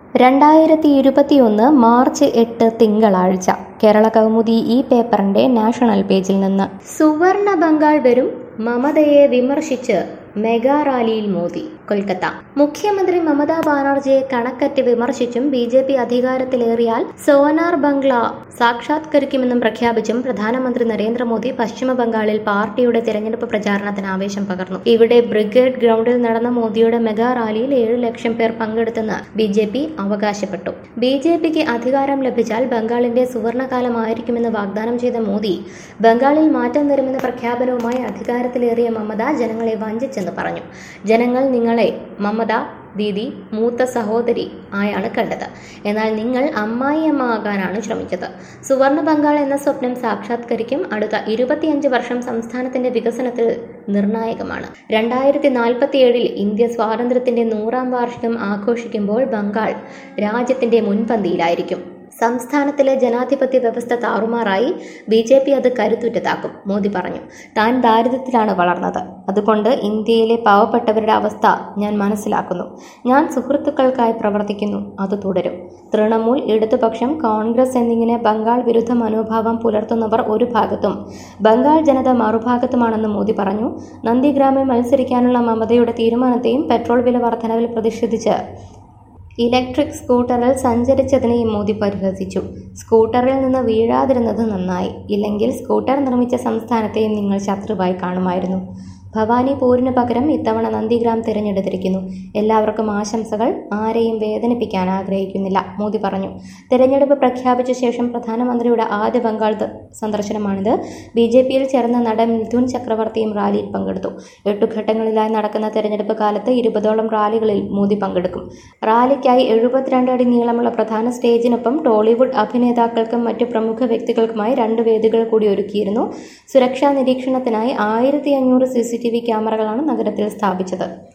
2021 March 8 തിങ്കളാഴ്ച കേരള കൗമുദി ഈ പേപ്പറിന്റെ നാഷണൽ പേജിൽ നിന്ന് സുവർണ ബംഗാൾ വരും മമതയെ വിമർശിച്ച് മെഗാ റാലിയിൽ മോദി. കൊൽക്കത്ത. മുഖ്യമന്ത്രി മമതാ ബാനർജിയെ കണക്കറ്റ് വിമർശിച്ചും ബി.ജെ.പി. അധികാരത്തിലേറിയാൽ സോനാർ ബംഗ്ല സാക്ഷാത്കരിക്കുമെന്നും പ്രഖ്യാപിച്ചും പ്രധാനമന്ത്രി നരേന്ദ്രമോദി പശ്ചിമ ബംഗാളിൽ പാർട്ടിയുടെ തിരഞ്ഞെടുപ്പ് പ്രചാരണത്തിന് ആവേശം പകർന്നു. ഇവിടെ ബ്രിഗേഡ് ഗ്രൗണ്ടിൽ നടന്ന മോദിയുടെ മെഗാ റാലിയിൽ 7 ലക്ഷം പേർ പങ്കെടുത്തെന്ന് ബി.ജെ.പി. അവകാശപ്പെട്ടു. ബി.ജെ.പിക്ക് അധികാരം ലഭിച്ചാൽ ബംഗാളിന്റെ സുവർണകാലമായിരിക്കുമെന്ന് വാഗ്ദാനം ചെയ്ത മോദി ബംഗാളിൽ മാറ്റം വരുമെന്ന പ്രഖ്യാപനവുമായി അധികാരത്തിലേറിയ മമത ജനങ്ങളെ വഞ്ചിച്ചെന്ന് പറഞ്ഞു. ജനങ്ങൾ നിങ്ങളെ മമത ദീദി, മൂത്ത സഹോദരി ആയാണ് കണ്ടത്. എന്നാൽ നിങ്ങൾ അമ്മായിയമ്മ ആകാനാണ് ശ്രമിച്ചത്. സുവർണ ബംഗാൾ എന്ന സ്വപ്നം സാക്ഷാത്കരിക്കും. അടുത്ത 25 വർഷം സംസ്ഥാനത്തിന്റെ വികസനത്തിൽ നിർണായകമാണ്. 2047 ഇന്ത്യ സ്വാതന്ത്ര്യത്തിന്റെ 100ാം വാർഷികം ആഘോഷിക്കുമ്പോൾ ബംഗാൾ രാജ്യത്തിന്റെ മുൻപന്തിയിലായിരിക്കും. സംസ്ഥാനത്തിലെ ജനാധിപത്യ വ്യവസ്ഥ താറുമാറായി ബി.ജെ.പി. അത് കരുത്തുറ്റതാക്കും. മോദി പറഞ്ഞു. താൻ ദാരിദ്ര്യത്തിലാണ് വളർന്നത്. അതുകൊണ്ട് ഇന്ത്യയിലെ പാവപ്പെട്ടവരുടെ അവസ്ഥ ഞാൻ മനസ്സിലാക്കുന്നു. ഞാൻ സുഹൃത്തുക്കൾക്കായി പ്രവർത്തിക്കുന്നു. അത് തുടരും. തൃണമൂൽ, ഇടതുപക്ഷം, കോൺഗ്രസ് എന്നിങ്ങനെ ബംഗാൾ വിരുദ്ധ മനോഭാവം പുലർത്തുന്നവർ ഒരു ഭാഗത്തും ബംഗാൾ ജനത മറുഭാഗത്തുമാണെന്ന് മോദി പറഞ്ഞു. നന്ദിഗ്രാമിൽ മത്സരിക്കാനുള്ള മമതയുടെ തീരുമാനത്തെയും പെട്രോൾ വില വർധനവിൽ പ്രതിഷേധിച്ച് ഇലക്ട്രിക് സ്കൂട്ടറിൽ സഞ്ചരിച്ചതിനെയും മോദി പരിഹസിച്ചു. സ്കൂട്ടറിൽ നിന്ന് വീഴാതിരുന്നത് നന്നായി. ഇല്ലെങ്കിൽ സ്കൂട്ടർ നിർമ്മിച്ച സംസ്ഥാനത്തെയും നിങ്ങൾ ശത്രുവായി കാണുമായിരുന്നു. ഭവാനി പൂരിന് പകരം ഇത്തവണ നന്ദിഗ്രാം തിരഞ്ഞെടുത്തിരിക്കുന്നു. എല്ലാവർക്കും ആശംസകൾ. ആരെയും വേദനിപ്പിക്കാൻ ആഗ്രഹിക്കുന്നില്ല, മോദി പറഞ്ഞു. തിരഞ്ഞെടുപ്പ് പ്രഖ്യാപിച്ച ശേഷം പ്രധാനമന്ത്രിയുടെ ആദ്യ ബംഗാൾ സന്ദർശനമാണിത്. ബി.ജെ.പിയിൽ ചേർന്ന നടൻ മിഥുൻ ചക്രവർത്തിയും റാലിയിൽ പങ്കെടുത്തു. 8 ഘട്ടങ്ങളിലായി നടക്കുന്ന തിരഞ്ഞെടുപ്പ് കാലത്ത് 20ഓളം റാലികളിൽ മോദി പങ്കെടുക്കും. റാലിക്കായി 72 അടി നീളമുള്ള പ്രധാന സ്റ്റേജിനൊപ്പം ടോളിവുഡ് അഭിനേതാക്കൾക്കും മറ്റു പ്രമുഖ വ്യക്തികൾക്കുമായി 2 വേദികൾ കൂടി ഒരുക്കിയിരുന്നു. സുരക്ഷാ നിരീക്ഷണത്തിനായി 1500 CCTV ക്യാമറകളാണ് നഗരത്തിൽ സ്ഥാപിച്ചത്.